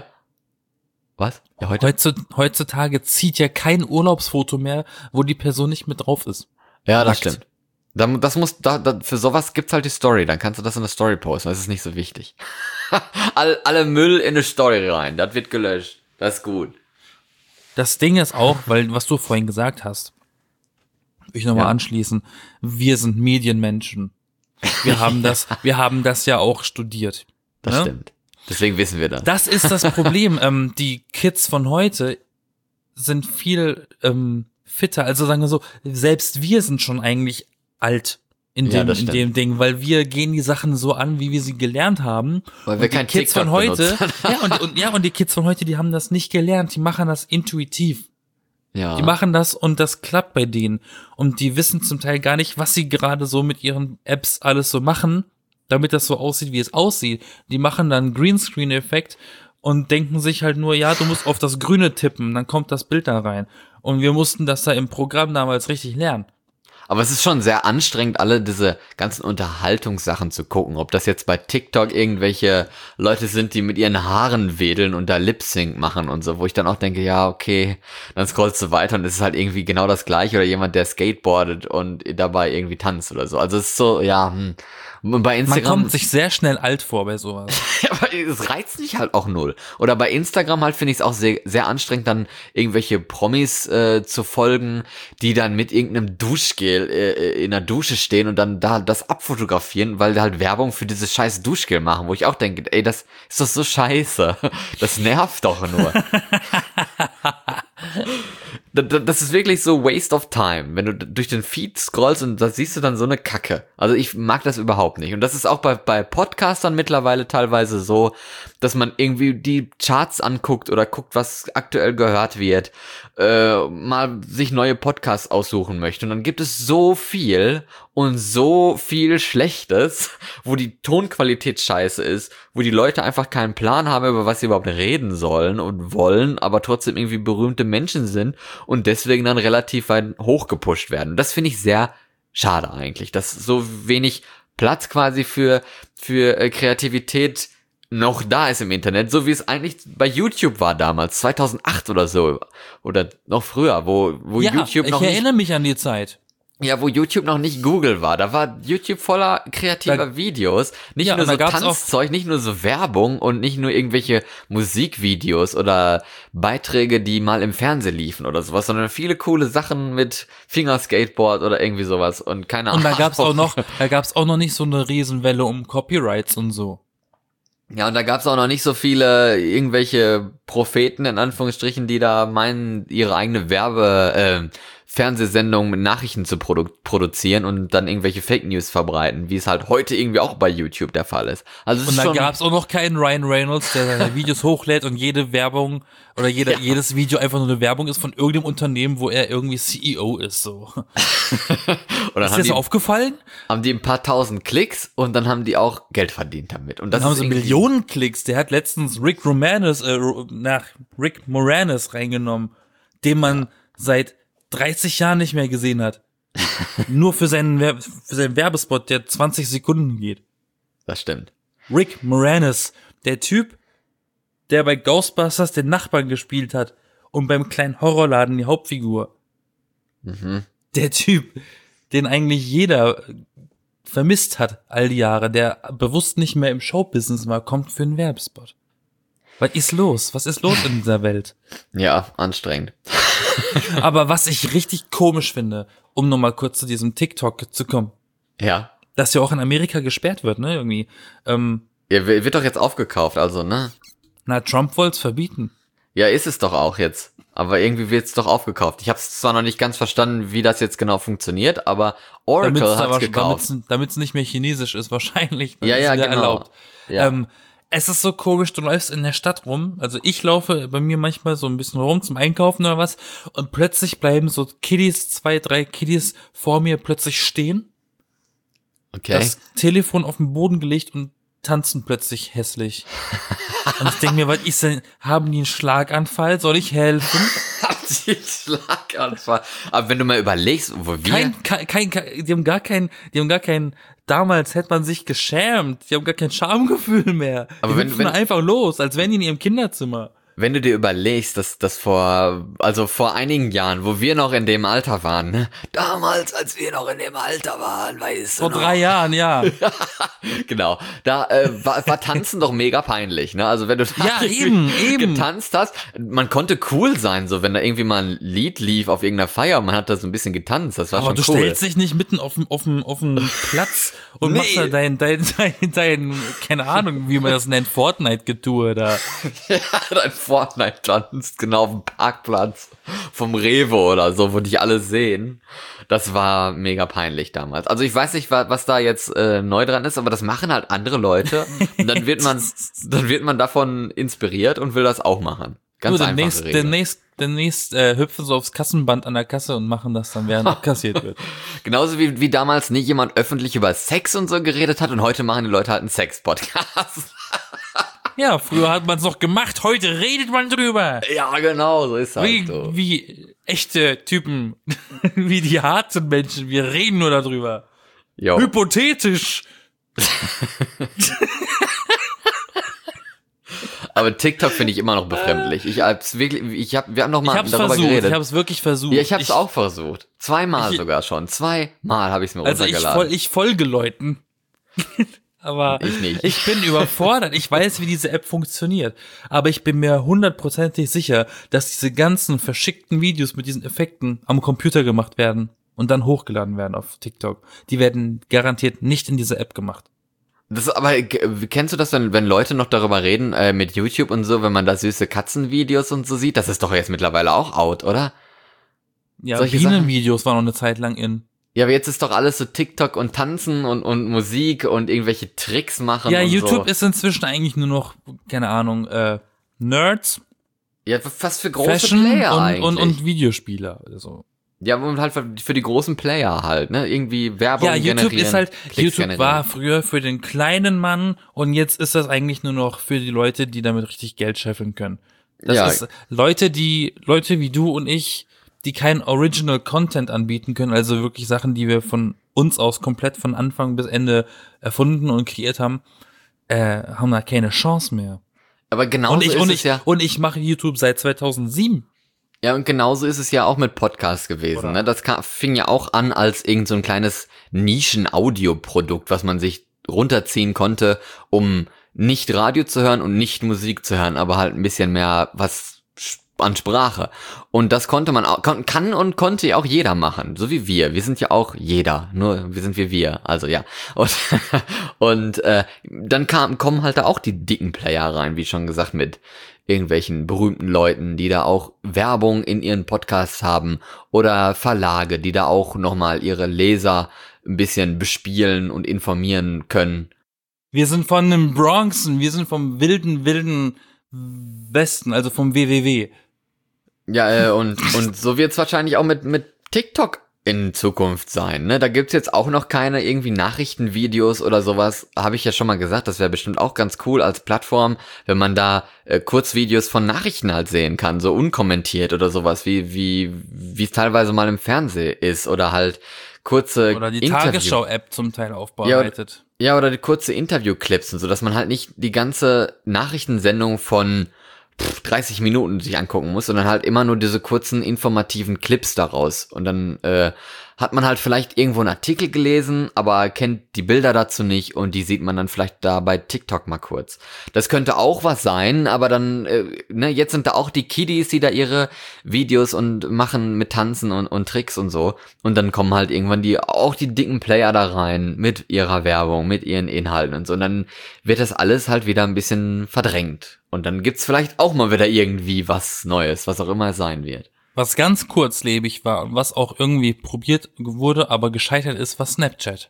Was? Ja, heute? Heutzu- Heutzutage zieht ja kein Urlaubsfoto mehr, wo die Person nicht mit drauf ist. Ja, das Nackt. stimmt. Da, das muss, da, da, für sowas gibt's halt die Story. Dann kannst du das in der Story posten. Das ist nicht so wichtig. alle, alle Müll in eine Story rein. Das wird gelöscht. Das ist gut. Das Ding ist auch, weil, was du vorhin gesagt hast, will ich nochmal Ja. anschließen, wir sind Medienmenschen. Wir haben das, wir haben das ja auch studiert. Das ne? stimmt. Deswegen wissen wir das. Das ist das Problem. ähm, die Kids von heute sind viel ähm, fitter. Also sagen wir so, selbst wir sind schon eigentlich alt in Ja, dem, das in stimmt. dem Ding, weil wir gehen die Sachen so an, wie wir sie gelernt haben. Weil wir Und die kein Kids TikTok von heute, benutzen. ja und, und ja und die Kids von heute, die haben das nicht gelernt, die machen das intuitiv. Ja. Die machen das und das klappt bei denen. Und die wissen zum Teil gar nicht, was sie gerade so mit ihren Apps alles so machen, damit das so aussieht, wie es aussieht. Die machen dann Greenscreen-Effekt und denken sich halt nur, ja, du musst auf das Grüne tippen, dann kommt das Bild da rein. Und wir mussten das da im Programm damals richtig lernen. Aber es ist schon sehr anstrengend, alle diese ganzen Unterhaltungssachen zu gucken. Ob das jetzt bei TikTok irgendwelche Leute sind, die mit ihren Haaren wedeln und da Lip-Sync machen und so, wo ich dann auch denke, ja, okay, dann scrollst du weiter und es ist halt irgendwie genau das Gleiche. Oder jemand, der skateboardet und dabei irgendwie tanzt oder so. Also es ist so, ja, hm. Und bei Instagram, man kommt sich sehr schnell alt vor bei sowas. Ja, aber es reizt mich halt auch null. Oder bei Instagram halt finde ich es auch sehr, sehr anstrengend, dann irgendwelche Promis äh, zu folgen, die dann mit irgendeinem Duschgel äh, in der Dusche stehen und dann da das abfotografieren, weil die halt Werbung für dieses scheiß Duschgel machen, wo ich auch denke, ey, das ist doch so scheiße. Das nervt doch nur. Das ist wirklich so Waste of Time, wenn du durch den Feed scrollst und da siehst du dann so eine Kacke. Also ich mag das überhaupt nicht. Und das ist auch bei, bei Podcastern mittlerweile teilweise so, dass man irgendwie die Charts anguckt oder guckt, was aktuell gehört wird, äh, mal sich neue Podcasts aussuchen möchte. Und dann gibt es so viel und so viel Schlechtes, wo die Tonqualität scheiße ist, wo die Leute einfach keinen Plan haben, über was sie überhaupt reden sollen und wollen, aber trotzdem irgendwie berühmte Menschen sind und deswegen dann relativ weit hochgepusht werden. Das finde ich sehr schade eigentlich, dass so wenig Platz quasi für, für äh, Kreativität noch da ist im Internet, so wie es eigentlich bei YouTube war damals, zweitausendacht oder so, oder noch früher, wo, wo ja, YouTube noch ich nicht... erinnere mich an die Zeit. Ja, wo YouTube noch nicht Google war. Da war YouTube voller kreativer Da, Videos. Nicht ja, nur so Tanzzeug, Tanzzeug, nicht nur so Werbung und nicht nur irgendwelche Musikvideos oder Beiträge, die mal im Fernsehen liefen oder sowas, sondern viele coole Sachen mit Fingerskateboard oder irgendwie sowas und keine Ahnung. Und da gab's auch noch, da gab's auch noch nicht so eine Riesenwelle um Copyrights und so. Ja, und da gab's auch noch nicht so viele irgendwelche Propheten, in Anführungsstrichen, die da meinen, ihre eigene Werbe, äh, Fernsehsendungen mit Nachrichten zu produ- produzieren und dann irgendwelche Fake News verbreiten, wie es halt heute irgendwie auch bei YouTube der Fall ist. Also es und ist da schon gab's auch noch keinen Ryan Reynolds, der seine Videos hochlädt und jede Werbung oder jeder, ja. jedes Video einfach nur eine Werbung ist von irgendeinem Unternehmen, wo er irgendwie C E O ist, so. Oder ist dir das so aufgefallen? Haben die ein paar tausend Klicks und dann haben die auch Geld verdient damit. Und das dann haben ist sie Millionen Klicks. Der hat letztens Rick Moranis, äh, nach Rick Moranis reingenommen, den man seit dreißig Jahren nicht mehr gesehen hat. Nur für seinen, Werb- für seinen Werbespot, der zwanzig Sekunden geht. Das stimmt. Rick Moranis, der Typ, der bei Ghostbusters den Nachbarn gespielt hat und beim kleinen Horrorladen die Hauptfigur. Mhm. Der Typ, den eigentlich jeder vermisst hat all die Jahre, der bewusst nicht mehr im Showbusiness war, kommt für einen Werbespot. Was ist los? Was ist los in dieser Welt? Ja, anstrengend. Aber was ich richtig komisch finde, um nochmal kurz zu diesem TikTok zu kommen. Ja. Dass ja auch in Amerika gesperrt wird, ne, irgendwie. Ähm, ja, wird doch jetzt aufgekauft, also, ne? Na, Trump wollte es verbieten. Ja, ist es doch auch jetzt. Aber irgendwie wird es doch aufgekauft. Ich habe es zwar noch nicht ganz verstanden, wie das jetzt genau funktioniert, aber Oracle hat es gekauft. Damit es nicht mehr chinesisch ist, wahrscheinlich. Ja, ja, genau. Erlaubt. Ja. Ähm, es ist so komisch, du läufst in der Stadt rum, also ich laufe bei mir manchmal so ein bisschen rum zum Einkaufen oder was und plötzlich bleiben so Kiddies, zwei, drei Kiddies vor mir plötzlich stehen. Okay. Das Telefon auf den Boden gelegt und tanzen plötzlich hässlich. Und ich denke mir, was ist denn, haben die einen Schlaganfall? Soll ich helfen? Haben die einen Schlaganfall? Aber wenn du mal überlegst, wo wir... Kein, kein, kein, kein, die haben gar kein, die haben gar kein, damals hätte man sich geschämt, die haben gar kein Schamgefühl mehr. Aber die wenn, wenn einfach los, als wären die in ihrem Kinderzimmer. Wenn du dir überlegst, dass das vor, also vor einigen Jahren, wo wir noch in dem Alter waren, ne? Damals, als wir noch in dem Alter waren, weißt du Vor noch? drei Jahren, ja. Genau, da äh, war, war Tanzen doch mega peinlich, ne? Also wenn du da Ja, eben, eben. getanzt hast, man konnte cool sein, so wenn da irgendwie mal ein Lied lief auf irgendeiner Feier und man hat da so ein bisschen getanzt, das war Aber schon du cool. stellst dich nicht mitten auf dem, auf dem, auf dem Platz und Nee. machst da dein, dein, dein, dein, keine Ahnung, wie man das nennt, Fortnite-Getue da. Ja, dein Fortnite tanzt genau auf dem Parkplatz vom Rewe oder so, wo dich alle sehen. Das war mega peinlich damals. Also ich weiß nicht, wa- was da jetzt äh, neu dran ist, aber das machen halt andere Leute und dann wird man, dann wird man davon inspiriert und will das auch machen. Ganz Nur einfach. demnächst, demnächst, demnächst äh, hüpfen so aufs Kassenband an der Kasse und machen das dann, während abkassiert wird. Genauso wie, wie damals nie jemand öffentlich über Sex und so geredet hat und heute machen die Leute halt einen Sex-Podcast. Ja, früher hat man es noch gemacht, heute redet man drüber. Ja, genau, so ist halt Wie, so. wie, echte Typen, wie die harten Menschen, wir reden nur darüber. Jo. Hypothetisch. Aber TikTok finde ich immer noch befremdlich. Ich hab's wirklich, ich hab, wir haben noch mal Ich hab's darüber versucht, geredet. ich hab's wirklich versucht. Ja, ich hab's ich, auch versucht. Zweimal ich- sogar schon. Zweimal habe ich es mir Also ich, runtergeladen. fol ich folge Leuten. Aber Ich nicht. ich bin überfordert. Ich weiß, wie diese App funktioniert. Aber ich bin mir hundertprozentig sicher, dass diese ganzen verschickten Videos mit diesen Effekten am Computer gemacht werden und dann hochgeladen werden auf TikTok. Die werden garantiert nicht in dieser App gemacht. Das ist aber, g- kennst du das, wenn, wenn Leute noch darüber reden, äh, mit YouTube und so, wenn man da süße Katzenvideos und so sieht? Das ist doch jetzt mittlerweile auch out, oder? Ja, Solche Bienenvideos waren noch eine Zeit lang in. Ja, aber jetzt ist doch alles so TikTok und Tanzen und, und Musik und irgendwelche Tricks machen Ja, und YouTube so. ist inzwischen eigentlich nur noch, keine Ahnung, äh, Nerds, Ja, was für große Fashion Player und, eigentlich. und, und Videospieler. Also. Ja, und halt für, für die großen Player halt, ne? Irgendwie Werbung Ja, YouTube generieren, ist halt, Klicks YouTube generieren. war früher für den kleinen Mann und jetzt ist das eigentlich nur noch für die Leute, die damit richtig Geld scheffeln können. Das Ja. ist Leute, die, Leute wie du und ich, die keinen Original Content anbieten können, also wirklich Sachen, die wir von uns aus komplett von Anfang bis Ende erfunden und kreiert haben, äh, haben da keine Chance mehr. Aber genauso Und ich, ist und es ich, ja. und ich mache YouTube seit zweitausendsieben. Ja, und genauso ist es ja auch mit Podcasts gewesen. Oder? Ne? Das kam, fing ja auch an als irgend so ein kleines Nischen-Audioprodukt, was man sich runterziehen konnte, um nicht Radio zu hören und nicht Musik zu hören, aber halt ein bisschen mehr was sch- an Sprache. Und das konnte man auch, kon, kann und konnte ja auch jeder machen, so wie wir. Wir sind ja auch jeder, nur wir sind wir wir. Also ja. Und, und äh, dann kam, kommen halt da auch die dicken Player rein, wie schon gesagt, mit irgendwelchen berühmten Leuten, die da auch Werbung in ihren Podcasts haben oder Verlage, die da auch nochmal ihre Leser ein bisschen bespielen und informieren können. Wir sind von dem Bronxen, wir sind vom wilden, wilden Westen, also vom W W W. Ja, äh, und, und so wird's wahrscheinlich auch mit, mit TikTok in Zukunft sein, ne? Da gibt's jetzt auch noch keine irgendwie Nachrichtenvideos oder sowas. Habe ich ja schon mal gesagt, das wäre bestimmt auch ganz cool als Plattform, wenn man da äh, Kurzvideos von Nachrichten halt sehen kann, so unkommentiert oder sowas, wie wie wie es teilweise mal im Fernsehen ist oder halt kurze Oder die Interview- Tagesschau-App zum Teil aufbereitet. Ja, oder die kurze Interviewclips und so, dass man halt nicht die ganze Nachrichtensendung von pff, dreißig Minuten sich angucken muss, sondern halt immer nur diese kurzen informativen Clips daraus. Und dann äh, hat man halt vielleicht irgendwo einen Artikel gelesen, aber kennt die Bilder dazu nicht und die sieht man dann vielleicht da bei TikTok mal kurz. Das könnte auch was sein, aber dann, äh, ne, jetzt sind da auch die Kiddies, die da ihre Videos und machen mit Tanzen und, und Tricks und so. Und dann kommen halt irgendwann die, auch die dicken Player da rein mit ihrer Werbung, mit ihren Inhalten und so. Und dann wird das alles halt wieder ein bisschen verdrängt. Und dann gibt's vielleicht auch mal wieder irgendwie was Neues, was auch immer es sein wird. Was ganz kurzlebig war und was auch irgendwie probiert wurde, aber gescheitert ist, war Snapchat.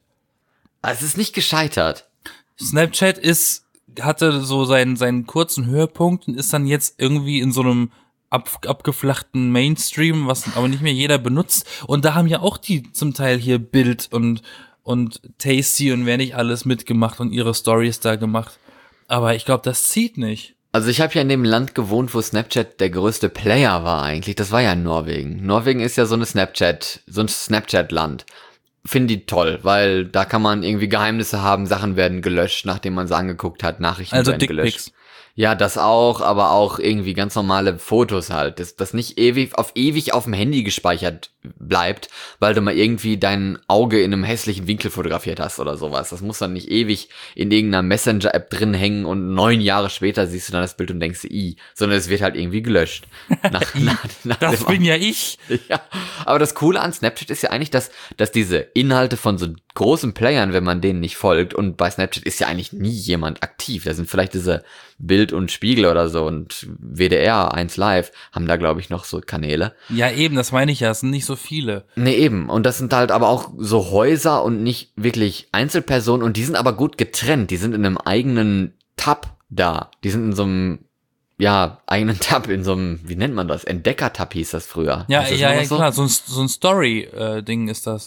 Es ist nicht gescheitert. Snapchat ist, hatte so seinen, seinen kurzen Höhepunkt und ist dann jetzt irgendwie in so einem ab, abgeflachten Mainstream, was aber nicht mehr jeder benutzt. Und da haben ja auch die zum Teil hier Bild und, und Tasty und wer nicht alles mitgemacht und ihre Stories da gemacht. Aber ich glaube, das zieht nicht. Also ich habe ja in dem Land gewohnt, wo Snapchat der größte Player war eigentlich. Das war ja Norwegen. Norwegen ist ja so eine Snapchat, so ein Snapchat-Land. Finde die toll, weil da kann man irgendwie Geheimnisse haben, Sachen werden gelöscht, nachdem man sie angeguckt hat, Nachrichten Also werden gelöscht. Dickpics. Ja, das auch, aber auch irgendwie ganz normale Fotos halt, das, das nicht ewig auf ewig auf dem Handy gespeichert bleibt, weil du mal irgendwie dein Auge in einem hässlichen Winkel fotografiert hast oder sowas. Das muss dann nicht ewig in irgendeiner Messenger-App drin hängen und neun Jahre später siehst du dann das Bild und denkst, i, sondern es wird halt irgendwie gelöscht. Nach, nach, nach Das dem bin ja ich. Ja, aber das Coole an Snapchat ist ja eigentlich, dass, dass diese Inhalte von so großen Playern, wenn man denen nicht folgt, und bei Snapchat ist ja eigentlich nie jemand aktiv. Da sind vielleicht diese Bild und Spiegel oder so und W D R eins Live haben da, glaube ich, noch so Kanäle. Ja, eben, das meine ich ja, es sind nicht so viele. Nee, eben. Und das sind halt aber auch so Häuser und nicht wirklich Einzelpersonen und die sind aber gut getrennt. Die sind in einem eigenen Tab da. Die sind in so einem, ja, eigenen Tab, in so einem, wie nennt man das? Entdecker-Tab hieß das früher. Ja, Ist das ja, immer ja, noch so? klar, so ein, so ein Story-Ding ist das.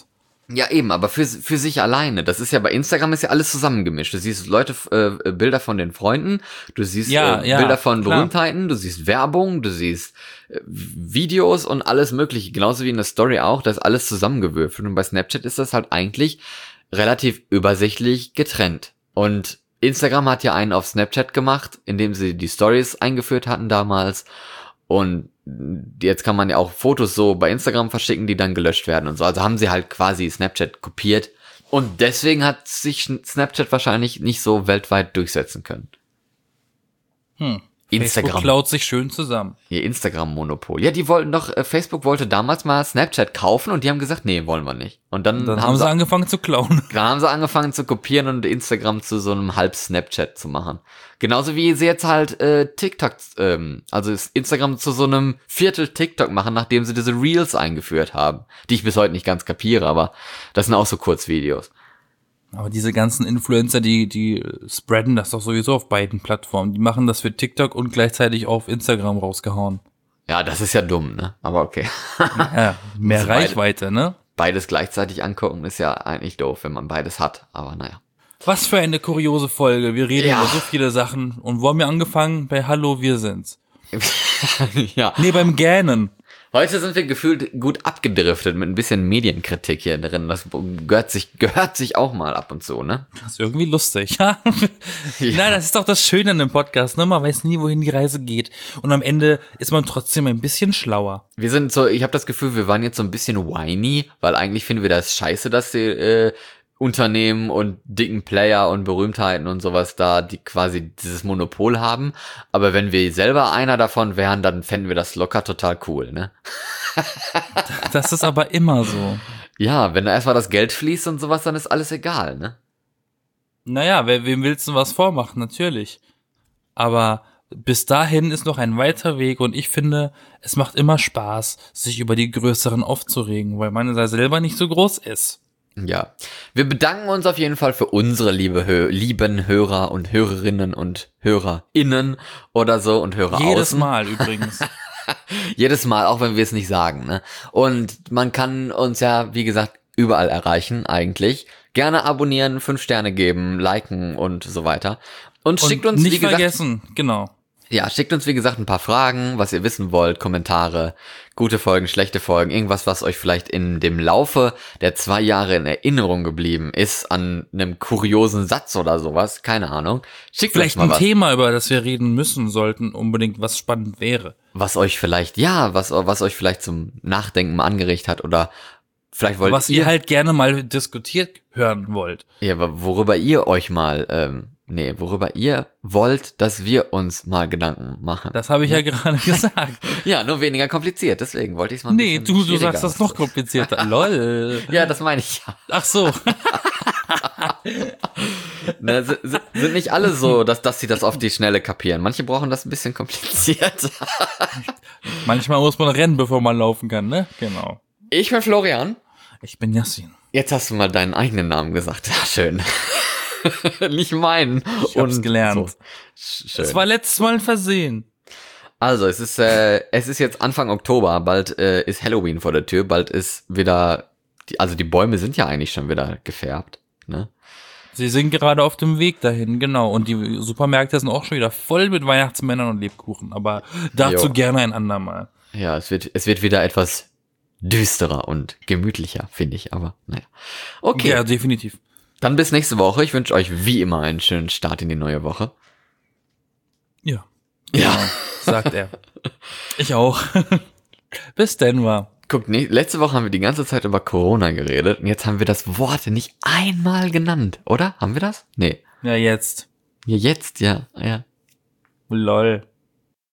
Ja, eben, aber für, für sich alleine. Das ist ja bei Instagram ist ja alles zusammengemischt. Du siehst Leute, äh, Bilder von den Freunden, du siehst Ja, äh, ja, Bilder von klar. Berühmtheiten, du siehst Werbung, du siehst äh, Videos und alles mögliche. Genauso wie in der Story auch, das ist alles zusammengewürfelt. Und bei Snapchat ist das halt eigentlich relativ übersichtlich getrennt. Und Instagram hat ja einen auf Snapchat gemacht, indem sie die Stories eingeführt hatten damals. Und jetzt kann man ja auch Fotos so bei Instagram verschicken, die dann gelöscht werden und so. Also haben sie halt quasi Snapchat kopiert. Und deswegen hat sich Snapchat wahrscheinlich nicht so weltweit durchsetzen können. Hm. Instagram. Facebook klaut sich schön zusammen. Ihr Instagram-Monopol. Ja, die wollten doch, äh, Facebook wollte damals mal Snapchat kaufen und die haben gesagt, nee, wollen wir nicht. Und dann, Dann haben, haben sie, sie angefangen zu klauen. dann haben sie angefangen zu kopieren und Instagram zu so einem Halb-Snapchat zu machen. Genauso wie sie jetzt halt äh, TikTok, ähm, also ist Instagram zu so einem Viertel TikTok machen, nachdem sie diese Reels eingeführt haben. Die ich bis heute nicht ganz kapiere, aber das sind auch so Kurzvideos. Aber diese ganzen Influencer, die, die spreaden das doch sowieso auf beiden Plattformen. Die machen das für TikTok und gleichzeitig auf Instagram rausgehauen. Ja, das ist ja dumm, ne? Aber okay. Ja, mehr Also beide- Reichweite, ne? Beides gleichzeitig angucken ist ja eigentlich doof, wenn man beides hat. Aber naja. Was für eine kuriose Folge. Wir reden Ja. über so viele Sachen. Und wo haben wir angefangen? Bei Hallo, wir sind's. Ja. Nee, beim Gähnen. Heute sind wir gefühlt gut abgedriftet mit ein bisschen Medienkritik hier drin. Das gehört sich, gehört sich auch mal ab und zu, ne? Das ist irgendwie lustig, ja? Ja. Nein, das ist doch das Schöne an dem Podcast, ne? Man weiß nie, wohin die Reise geht. Und am Ende ist man trotzdem ein bisschen schlauer. Wir sind so, ich habe das Gefühl, wir waren jetzt so ein bisschen whiny, weil eigentlich finden wir das scheiße, dass die äh, Unternehmen und dicken Player und Berühmtheiten und sowas da, die quasi dieses Monopol haben. Aber wenn wir selber einer davon wären, dann fänden wir das locker total cool, ne? Das ist aber immer so. Ja, wenn da erstmal das Geld fließt und sowas, dann ist alles egal, ne? Naja, wer, wem willst du was vormachen? Natürlich. Aber bis dahin ist noch ein weiter Weg und ich finde, es macht immer Spaß, sich über die Größeren aufzuregen, weil man da selber nicht so groß ist. Ja, wir bedanken uns auf jeden Fall für unsere liebe Hö- lieben Hörer und Hörerinnen und HörerInnen oder so und Hörer Jedes außen. Mal übrigens. Jedes Mal, auch wenn wir es nicht sagen, ne? Und man kann uns ja, wie gesagt, überall erreichen eigentlich. Gerne abonnieren, fünf Sterne geben, liken und so weiter. Und, Und schickt uns, nicht wie gesagt, vergessen, genau. ja, schickt uns, wie gesagt, ein paar Fragen, was ihr wissen wollt, Kommentare, gute Folgen, schlechte Folgen, irgendwas, was euch vielleicht in dem Laufe der zwei Jahre in Erinnerung geblieben ist, an einem kuriosen Satz oder sowas, keine Ahnung. Schickt Vielleicht uns ein mal was, Thema, über das wir reden müssen sollten, unbedingt, was spannend wäre. was euch vielleicht, ja, was, was euch vielleicht zum Nachdenken mal angeregt hat oder vielleicht wollt Was ihr, ihr halt gerne mal diskutiert hören wollt. ja, aber worüber ihr euch mal, ähm, nee, worüber ihr wollt, dass wir uns mal Gedanken machen. Das habe ich ja gerade gesagt. Ja, nur weniger kompliziert, deswegen wollte ich es mal ein Nee, bisschen du, du schwieriger sagst das noch komplizierter. Lol. Ja, das meine ich ja. Ach so. Ne, sind, sind sind nicht alle so, dass, dass sie das auf die Schnelle kapieren. Manche brauchen das ein bisschen kompliziert. Manchmal muss man rennen, bevor man laufen kann, ne? Genau. Ich bin Florian. Ich bin Yassin. Jetzt hast du mal deinen eigenen Namen gesagt. Ja, schön. Nicht meinen. Ich hab's gelernt. So. Sch- Schön. Es war letztes Mal ein Versehen. Also, es ist, äh, es ist jetzt Anfang Oktober. Bald äh, ist Halloween vor der Tür. Bald ist wieder, die, also die Bäume sind ja eigentlich schon wieder gefärbt. Ne? Sie sind gerade auf dem Weg dahin, genau. Und die Supermärkte sind auch schon wieder voll mit Weihnachtsmännern und Lebkuchen. Aber dazu Jo. gerne ein andermal. Ja, es wird, es wird wieder etwas düsterer und gemütlicher, finde ich. Aber naja. Okay. Ja, definitiv. Dann bis nächste Woche. Ich wünsche euch wie immer einen schönen Start in die neue Woche. Ja. Ja. Genau, sagt er. Ich auch. Bis denn mal. Guck, nee, letzte Woche haben wir die ganze Zeit über Corona geredet und jetzt haben wir das Wort nicht einmal genannt, oder? Haben wir das? Nee. Ja, jetzt. Ja, jetzt, ja, ja. Lol.